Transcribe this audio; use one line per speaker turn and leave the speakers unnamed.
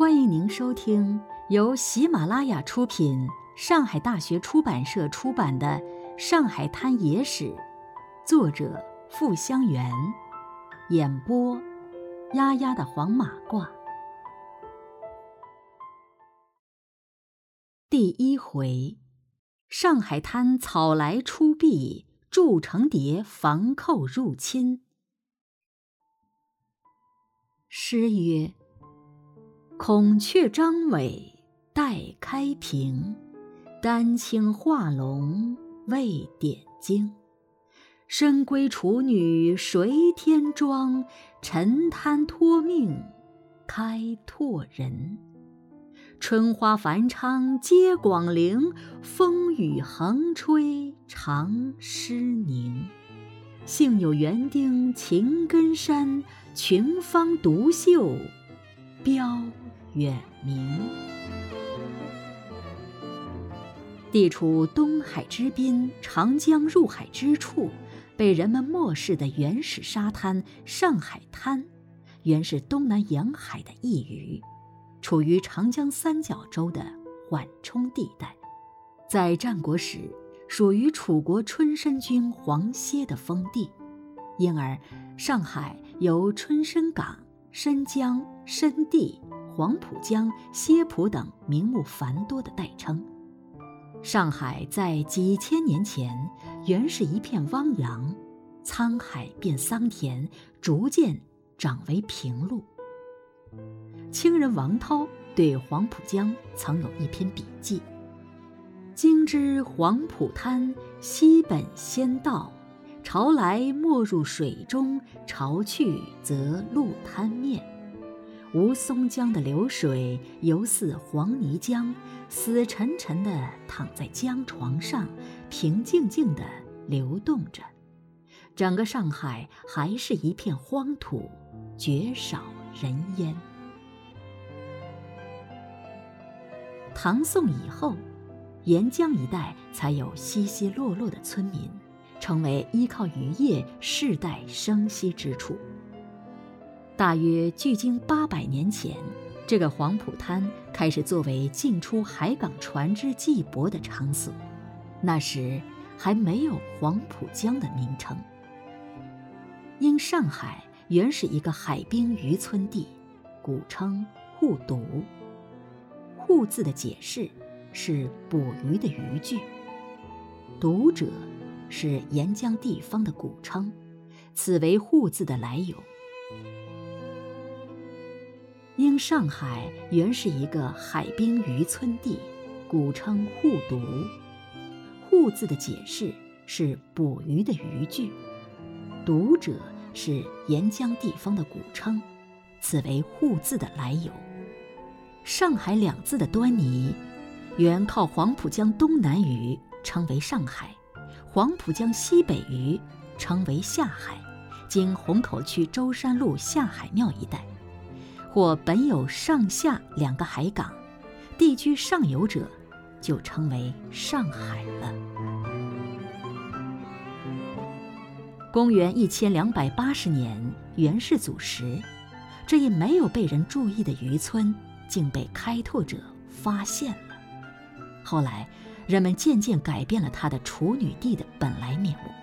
欢迎您收听由喜马拉雅出品、上海大学出版社出版的《上海滩野史》，作者傅香元，演播丫丫的黄马褂。第一回，上海滩草来出壁，筑城谍防寇入侵。诗曰：孔雀张尾待开屏，丹青画龙未点睛。深闺处女谁添妆？沉滩托命开拓人。春花繁昌接广陵，风雨横吹长诗凝。幸有园丁勤耕山，群芳独秀标远名。地处东海之滨，长江入海之处，被人们漠视的原始沙滩上海滩，原是东南沿海的一隅，处于长江三角洲的缓冲地带。在战国时属于楚国春申君黄歇的封地，因而上海由春申港、申江、申地、黄浦江、歇浦等名目繁多的代称。上海在几千年前原是一片汪洋，沧海变桑田，逐渐长为平陆。清人王涛对黄浦江曾有一篇笔记：今知黄浦滩西本仙道，潮来没入水中，潮去则陆滩面。吴淞江的流水犹似黄泥浆，死沉沉地躺在江床上，平静静地流动着。整个上海还是一片荒土，绝少人烟。唐宋以后，沿江一带才有稀稀落落的村民，成为依靠渔业世代生息之处。大约距今800年前，这个黄浦滩开始作为进出海港船只寄泊的场所，那时还没有黄浦江的名称。因上海原是一个海滨渔村地，古称沪渎。沪字的解释是捕鱼的渔具，渎者是沿江地方的古称，此为沪字的来由。因上海原是一个海滨渔村地，古称沪渎。沪字的解释是捕鱼的渔具，渎者是沿江地方的古称，此为沪字的来由。上海两字的端倪，原靠黄浦江东南隅称为上海，黄浦江西北隅称为下海，经虹口区舟山路下海庙一带，或本有上下两个海港，地居上游者就称为上海了。公元1280年元世祖时，这一没有被人注意的渔村竟被开拓者发现了。后来人们渐渐改变了它的处女地的本来面目。